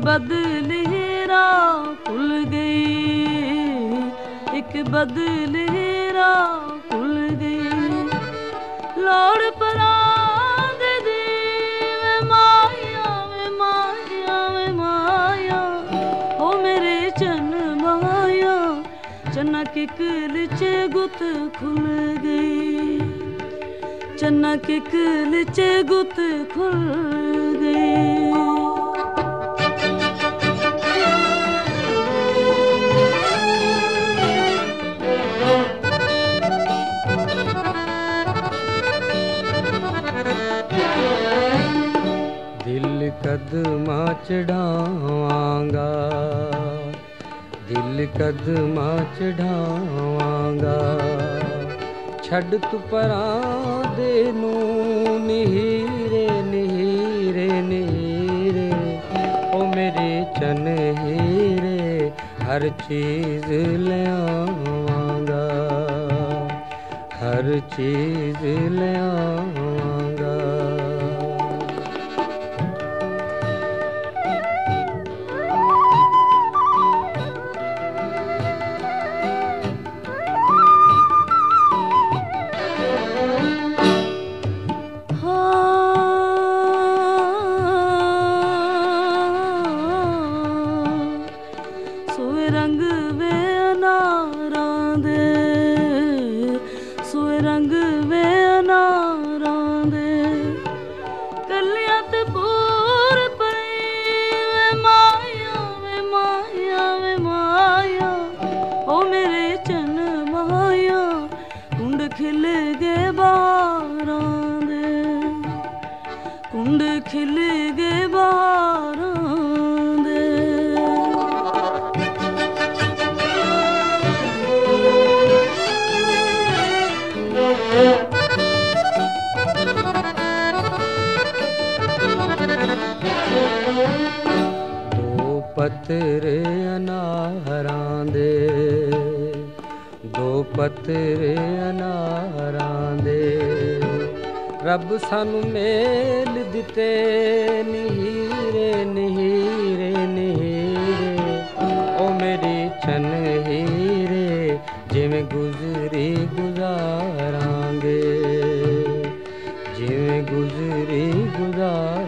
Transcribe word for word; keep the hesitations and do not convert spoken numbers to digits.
बदली राह खुल गई, एक बदली राह खुल गई। लोड़ परांद दी वे माया, वे माया, वे माया, ओ मेरे चन माया। चन्ना के कलचे गुत खुल गई, चन्ना के कलचे गुत खुल गई। दिल कदमा चढ़ावांगा, दिल कदमा चढ़ावांगा। छड़ तू परां दे नू नीरे नीरे नीरे, ओ मेरे चन हीरे हर चीज ले आवांगा, हर चीज ले आवांगा। रंग वे अनारां दे, सोए रंग वे अनारां दे। कलियां ते पूर पई वे माया, वे माया, वे माया, ओ मेरे चन माया। कुंड खिल गए बारां दे, कुंड खिल गए बारां दे। दो पत्तरे अनारां दे, दो पत्तरे अनारां दे। रब सानू मेल दिते नीरे नीरे नीरे, ओ मेरी चन हीरे जिवें गुजरी गुजारांगे, जिवें गुजरी गुजार